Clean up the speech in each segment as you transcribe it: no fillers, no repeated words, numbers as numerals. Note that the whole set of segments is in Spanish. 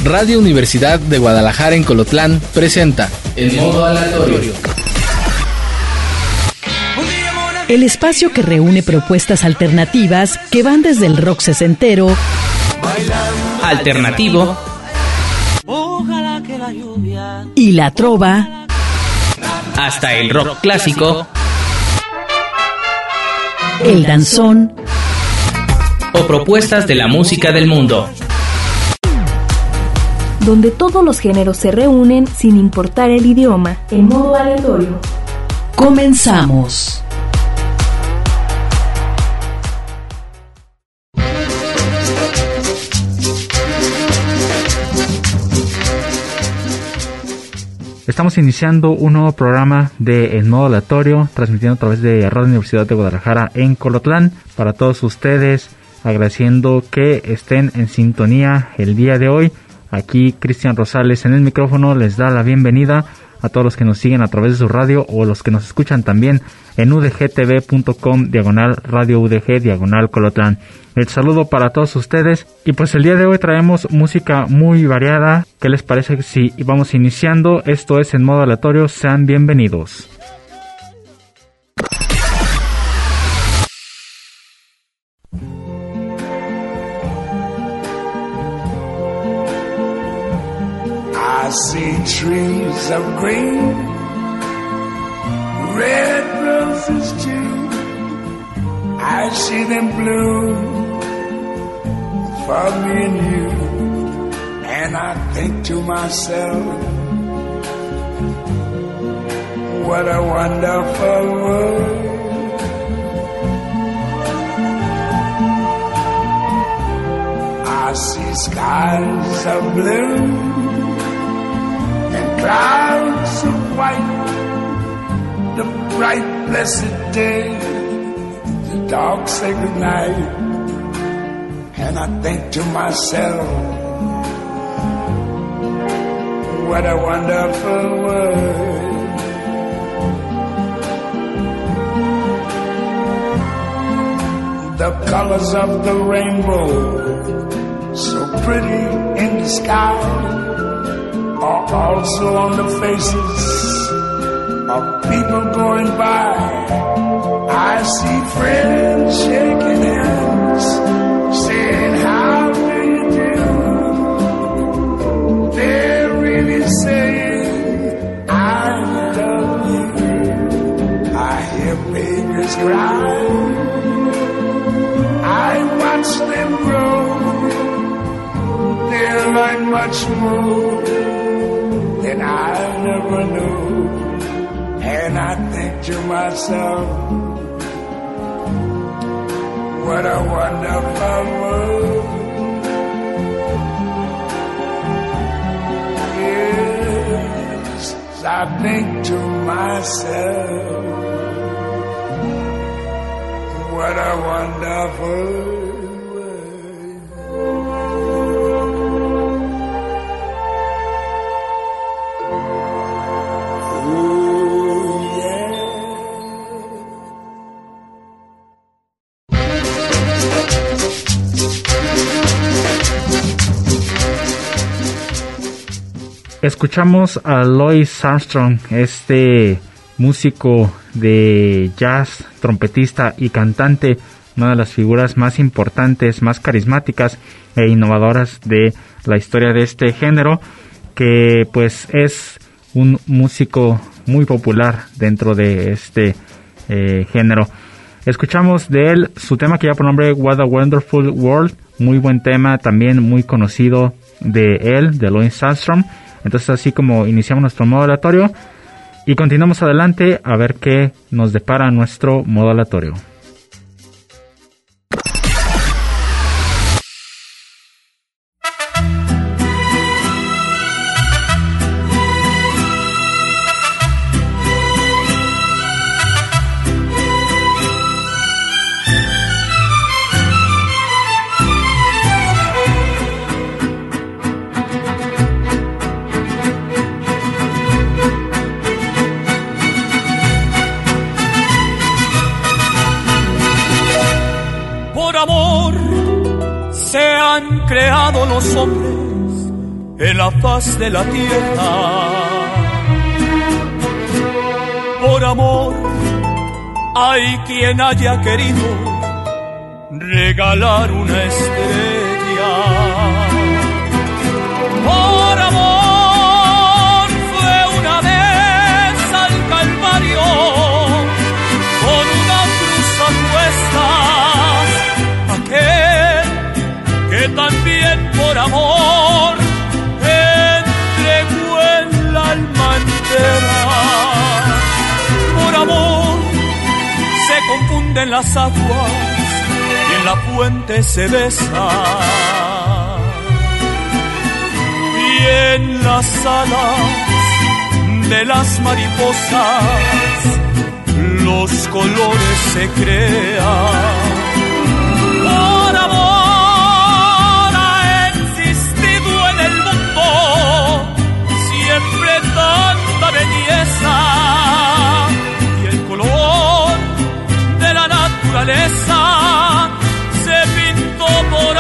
Radio Universidad de Guadalajara en Colotlán presenta En Modo Aleatorio. El espacio que reúne propuestas alternativas que van desde el rock sesentero, alternativo y la trova, hasta el rock clásico, el danzón o propuestas de la música del mundo, donde todos los géneros se reúnen sin importar el idioma, en modo aleatorio. Comenzamos. Estamos iniciando un nuevo programa de En Modo Aleatorio, transmitiendo a través de Radio Universidad de Guadalajara en Colotlán. Para todos ustedes, agradeciendo que estén en sintonía el día de hoy. Aquí Cristian Rosales en el micrófono les da la bienvenida a todos los que nos siguen a través de su radio o los que nos escuchan también en udgtv.com/radio udg/Colotlán. El saludo para todos ustedes y pues el día de hoy traemos música muy variada. ¿Qué les parece si vamos iniciando? Esto es En Modo Aleatorio, sean bienvenidos. I see trees of green, red roses too. I see them bloom for me and you. And I think to myself, what a wonderful world. I see skies of blue, clouds of white, the bright blessed day, the dark sacred night. And I think to myself, what a wonderful world. The colors of the rainbow, so pretty in the sky, are also on the faces of people going by. I see friends shaking hands, saying, how do you do? They're really saying, I love you. I hear babies cry, I watch them grow. They learn much more than I never knew. And I think to myself, what a wonderful world. Yes, I think to myself, what a wonderful world. Escuchamos a Louis Armstrong, este músico de jazz, trompetista y cantante, una de las figuras más importantes, más carismáticas e innovadoras de la historia de este género, que pues es un músico muy popular dentro de este género. Escuchamos de él su tema que lleva por nombre What a Wonderful World, muy buen tema, también muy conocido de él, de Louis Armstrong. Entonces así como iniciamos nuestro modo aleatorio y continuamos adelante a ver qué nos depara nuestro modo aleatorio. Creado los hombres en la faz de la tierra. Por amor hay quien haya querido regalar una estrella. Por amor fue una vez al Calvario con una cruz a cuestas, aquel que también por amor entregó el alma entera. Por amor se confunden las aguas y en la fuente se besa, y en las alas de las mariposas los colores se crean. Por amor ha existido en el mundo siempre tanta belleza, y el color de la naturaleza se pintó por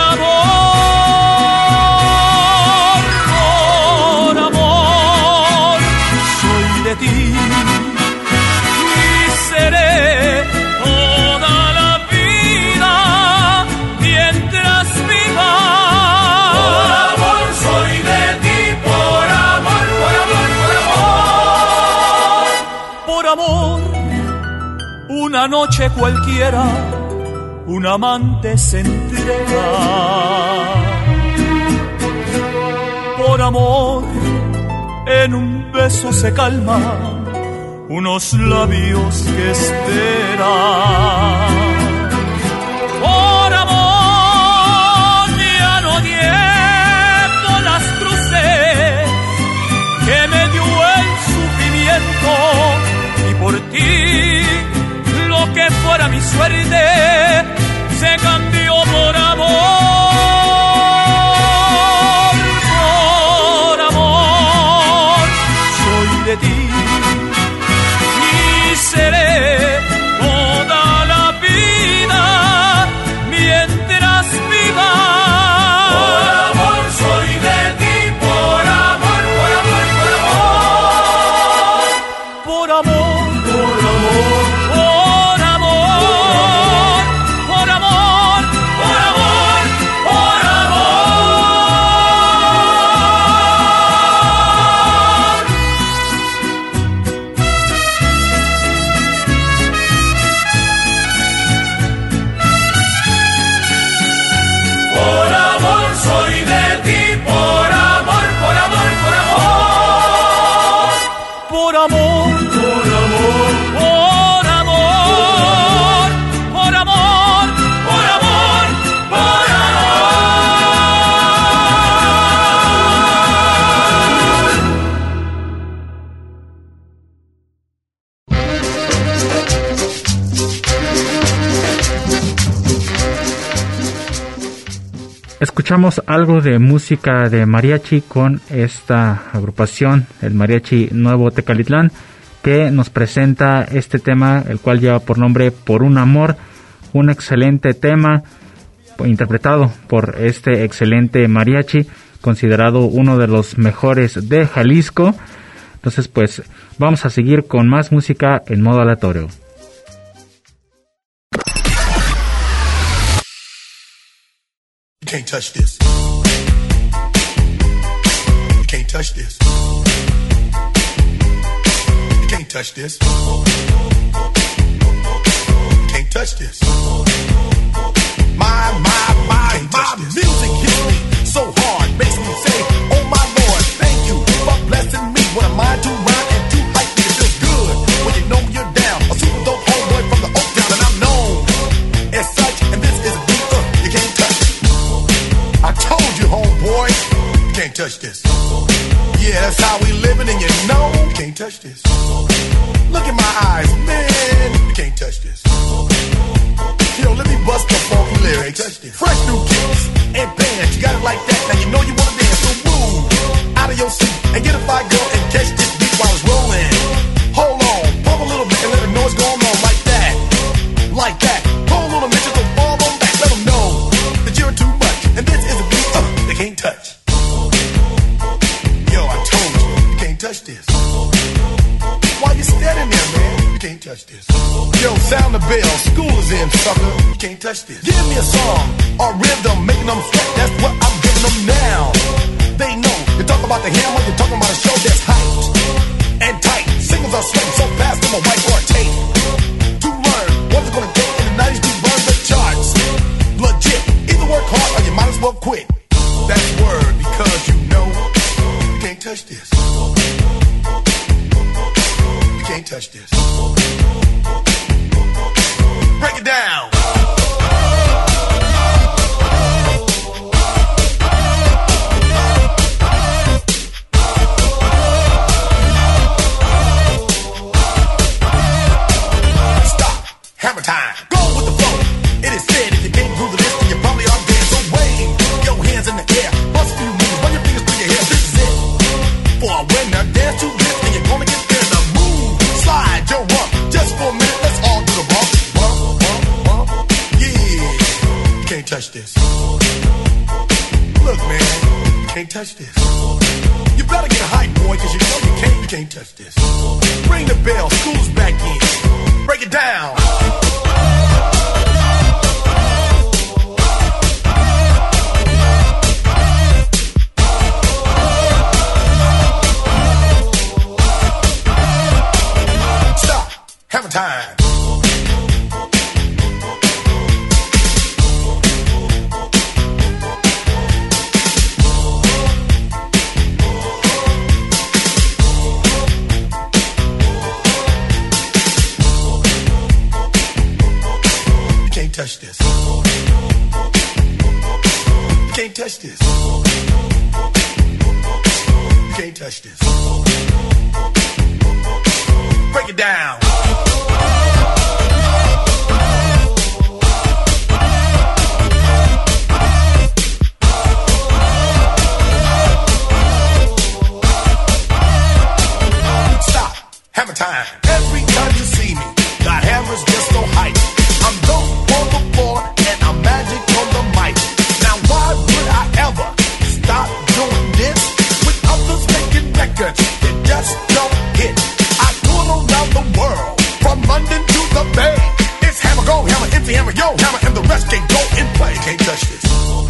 amor. Por amor soy de ti y seré toda la vida mientras viva. Por amor soy de ti, por amor, por amor, por amor. Por amor, una noche cualquiera, un amante se entrega. Por amor, en un beso se calman unos labios que esperan. Por amor ya no llevo las cruces que me dio el sufrimiento, y por ti lo que fuera mi suerte se cambió por amor. Por amor soy de ti y seré toda la vida mientras viva. Por amor soy de ti, por amor, por amor, por amor. Por amor, por amor. Escuchamos algo de música de mariachi con esta agrupación, el Mariachi Nuevo Tecalitlán, que nos presenta este tema, el cual lleva por nombre Por un Amor, un excelente tema interpretado por este excelente mariachi, considerado uno de los mejores de Jalisco. Entonces pues vamos a seguir con más música en modo aleatorio. You can't touch this. You can't touch this. You can't touch this. You can't touch this. My music hits me so hard, makes me say, oh my Lord, thank you for blessing me. What am I to rhyme and to hype me? It feels good when you know you're down. A super dope homeboy from the Oak Town, and I'm known as such. And this is a beat you can't touch. I told you, homeboy, you can't touch this. Yeah, that's how we living, and you know you can't touch this. Look in my eyes, man, you can't touch this. Yo, let me bust the funky lyrics. Fresh new kicks and bands, you got it like that. Now you know you wanna dance, so move out of your seat and get a fire girl and catch this beat while it's rolling. Hold on, pump a little bit and let them know what's going on like that. Like that. Hold on a minute, just fall on back. Let them know that you're too much. And this is a beat they can't touch. touch this. Yo, sound the bell, school is in, sucker. You can't touch this. Give me a song or rhythm, making them sweat. That's what I'm giving them now. They know. You talk about the hammer, you're talking about a show that's hyped and tight. Singles are sweating so fast, I'm a white or tape. To learn what's it gonna take in the 90s to burn the charts. Legit. Either work hard or you might as well quit. That's word because you know you can't touch this. You can't touch this. Break it down. Stop. Hammer time. Go with the flow. It is said if you can't groove the list, then you probably are dead. So wave your hands in the air. Bust a few moves. Run your fingers through your hair. This is it. For a winner, dance to this, and you're gonna get there. The move. Slide your rump. Just for a minute, let's all do the bump. Bump, bump, bump. Yeah. You can't touch this. Look, man. You can't touch this. You better get hype, boy, cause you know you can't touch this. Ring the bell. School's back in. Break it down. Hammer time. You can't touch this. You can't touch this. You can't touch this. Break it down. Hammer time. Every time you see me, the hammer's just so hype. I'm dope on the floor and I'm magic on the mic. Now why would I ever stop doing this? With others making records that just don't hit. I tour around the world, from London to the Bay. It's hammer, go hammer, empty hammer, yo hammer, and the rest can go and play. Can't touch this.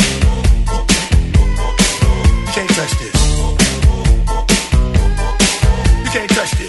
You can't touch this. You can't touch this.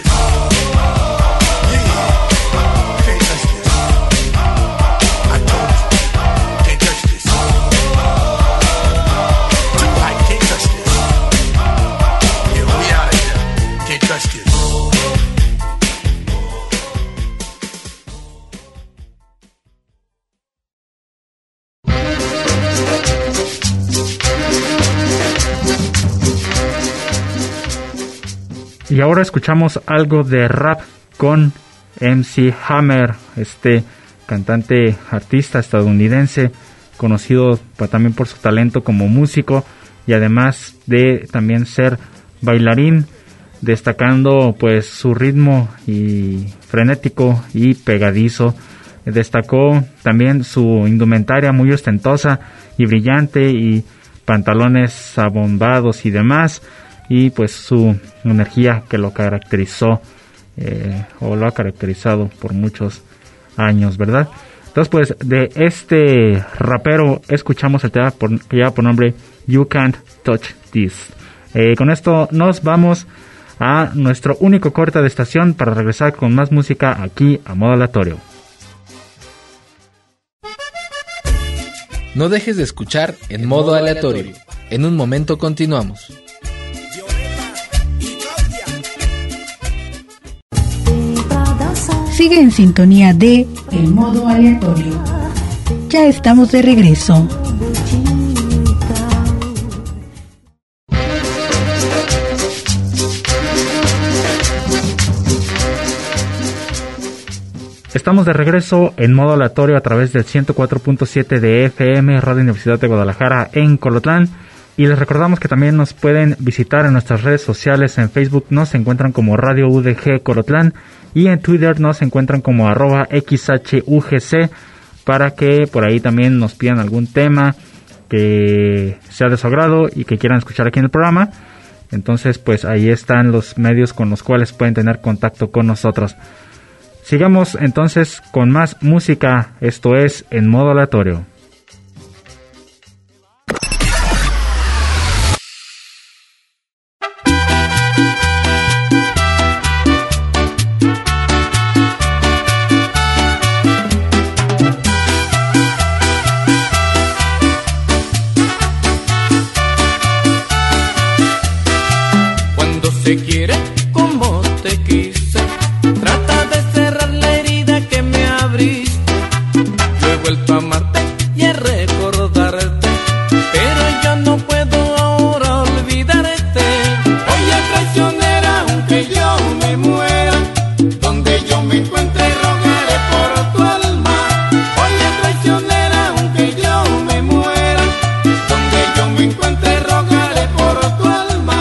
Y ahora escuchamos algo de rap con MC Hammer, este cantante artista estadounidense, conocido también por su talento como músico y además de también ser bailarín, destacando pues su ritmo y frenético y pegadizo. Destacó también su indumentaria muy ostentosa y brillante y pantalones abombados y demás, y pues su energía que lo caracterizó o lo ha caracterizado por muchos años, ¿verdad? Entonces pues de este rapero escuchamos el tema que lleva por nombre You Can't Touch This. Con esto nos vamos a nuestro único corte de estación para regresar con más música aquí a Modo Aleatorio. No dejes de escuchar en Modo Aleatorio. En un momento continuamos. Sigue en sintonía de El Modo Aleatorio. Ya estamos de regreso. Estamos de regreso en Modo Aleatorio a través del 104.7 de FM, Radio Universidad de Guadalajara en Colotlán. Y les recordamos que también nos pueden visitar en nuestras redes sociales. En Facebook nos encuentran como Radio UDG Colotlán y en Twitter nos encuentran como @XHUGC, para que por ahí también nos pidan algún tema que sea de su agrado y que quieran escuchar aquí en el programa. Entonces pues ahí están los medios con los cuales pueden tener contacto con nosotros. Sigamos entonces con más música, esto es En Modo Aleatorio. Cuando se quiere como te quise, trata de cerrar la herida que me abriste. Yo he vuelto a amarte y a recordarte, pero yo no puedo ahora olvidarte. Oye, traicionera, aunque yo me muera, donde yo me encuentre rogaré por tu alma. Oye, traicionera, aunque yo me muera, donde yo me encuentre rogaré por tu alma.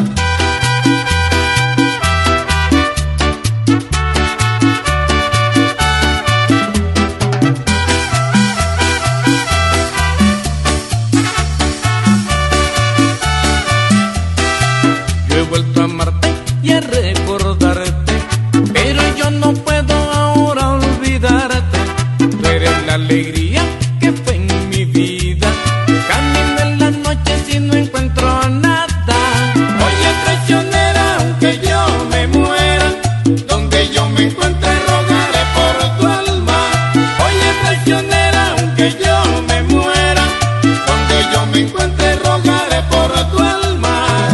Yo he vuelto a amarte y a recordarte, pero yo no puedo ahora olvidarte. Tú eres la alegría que fue en mi vida. Camino en las noches y no encuentro nada. Oye, traicionera, aunque yo me muera, donde yo me encuentre rogaré por tu alma. Oye, traicionera, aunque yo me muera, donde yo me encuentre rogaré por tu alma.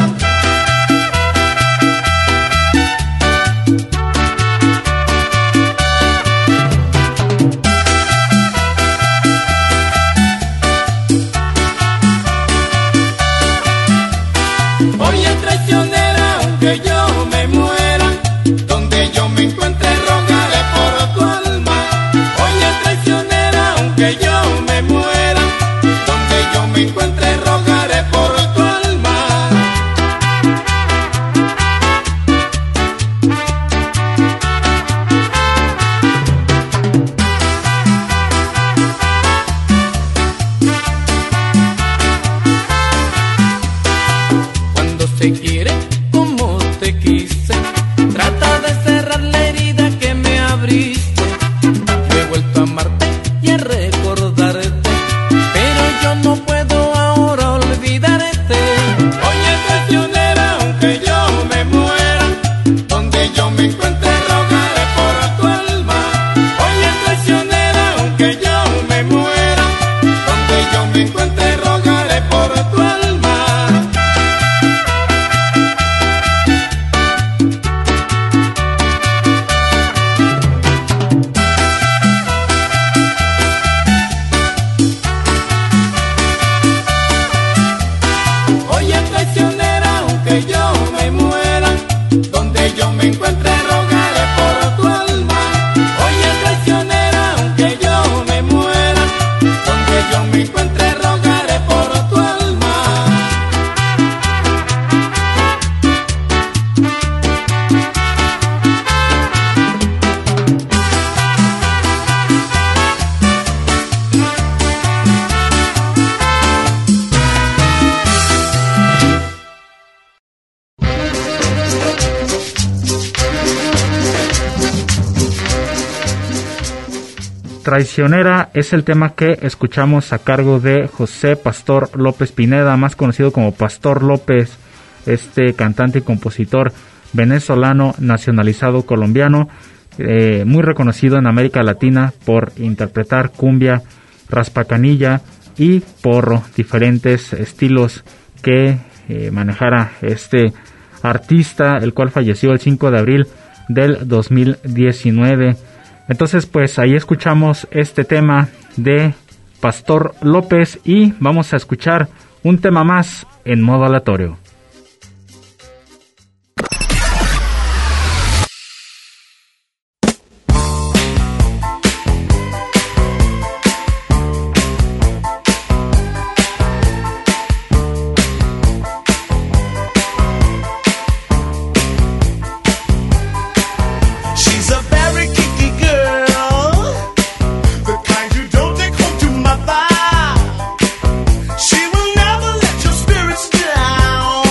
Oye, traicionera, aunque yo me muera, donde yo me encuentre rogaré por tu alma. Oye, traicionera, aunque yo me muera, donde yo me encuentre rogaré por tu alma. Cuando se quiere como te quise, trata de cerrar la herida que me abriste. Yo he vuelto a amarte y a recordarte, pero yo no puedo ahora olvidarte. Oye, traicionera, aunque yo me muera, donde yo me encuentre rogaré por tu alma. Oye, traicionera, aunque yo me muera, donde yo me encuentre rogaré por tu alma. Oye, traicionera, aunque yo me muera, donde yo me encuentre rogaré por tu alma. Oye, traicionera, aunque yo me muera, donde yo me encuentre rogaré por tu alma. Traicionera es el tema que escuchamos a cargo de José Pastor López Pineda, más conocido como Pastor López, este cantante y compositor venezolano nacionalizado colombiano, muy reconocido en América Latina por interpretar cumbia, raspacanilla y porro, diferentes estilos que manejara este artista, el cual falleció el 5 de abril del 2019. Entonces, pues ahí escuchamos este tema de Pastor López y vamos a escuchar un tema más en modo aleatorio. She will never let your spirits down.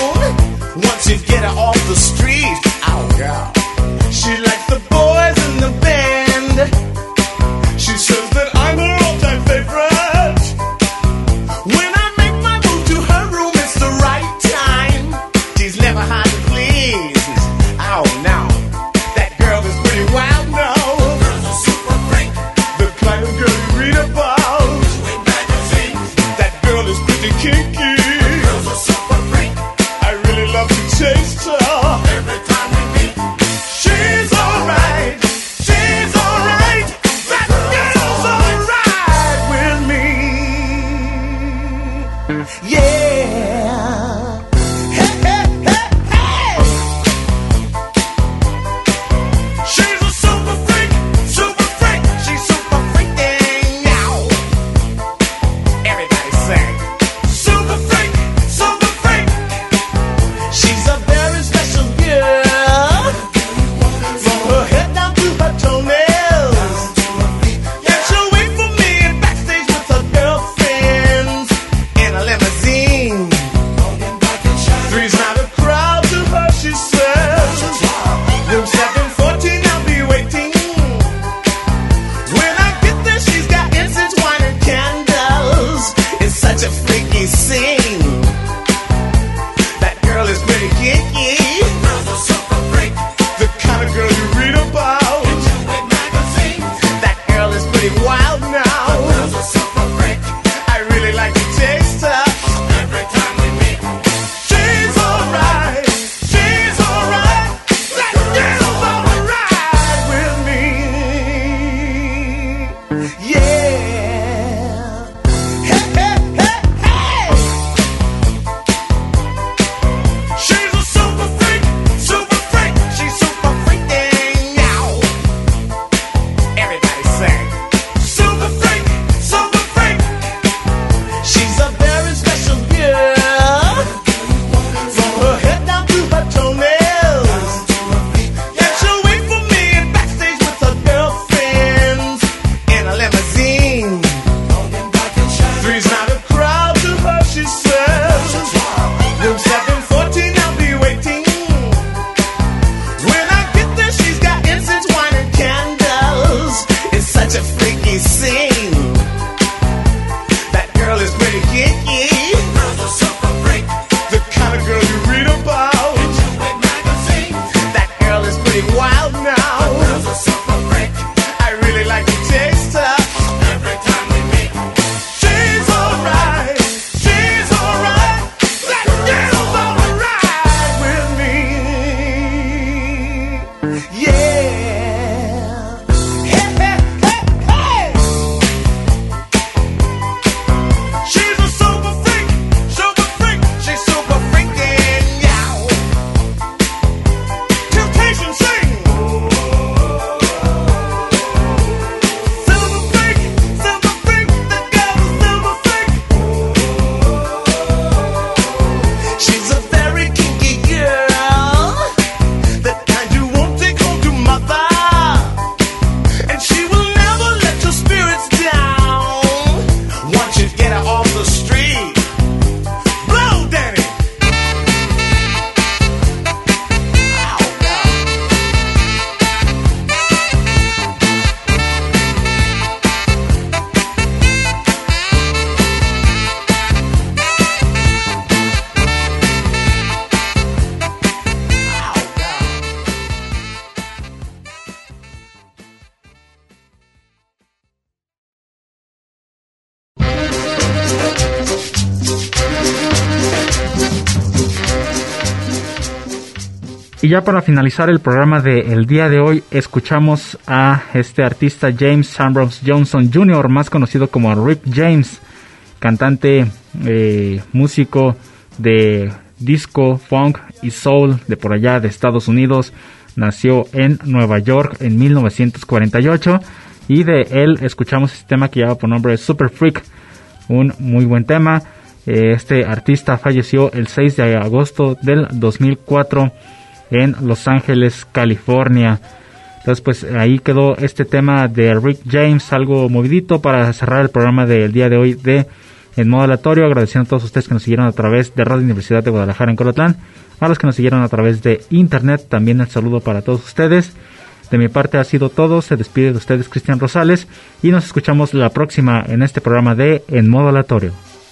Y ya para finalizar el programa del día de hoy, escuchamos a este artista James Ambrose Johnson Jr., más conocido como Rick James, cantante, músico de disco, funk y soul de por allá de Estados Unidos. Nació en Nueva York en 1948 y de él escuchamos este tema que lleva por nombre Super Freak, un muy buen tema. Este artista falleció el 6 de agosto del 2004 en Los Ángeles, California. Entonces pues ahí quedó este tema de Rick James, algo movidito para cerrar el programa del día de hoy de En Modo Aleatorio, agradeciendo a todos ustedes que nos siguieron a través de Radio Universidad de Guadalajara en Colotlán, a los que nos siguieron a través de internet, también el saludo para todos ustedes. De mi parte ha sido todo, se despide de ustedes Cristian Rosales y nos escuchamos la próxima en este programa de En Modo Aleatorio.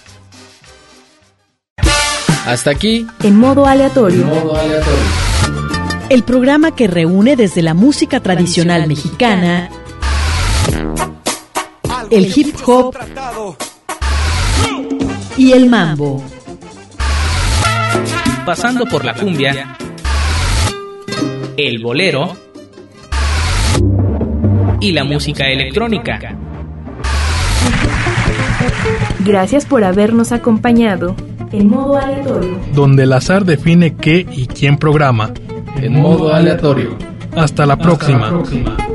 Hasta aquí En Modo Aleatorio. En Modo Aleatorio. El programa que reúne desde la música tradicional mexicana, el hip hop y el mambo. Pasando por la cumbia, el bolero y la música electrónica. Gracias por habernos acompañado en Modo Aleatorio, donde el azar define qué y quién programa. En Modo Aleatorio. Hasta la próxima.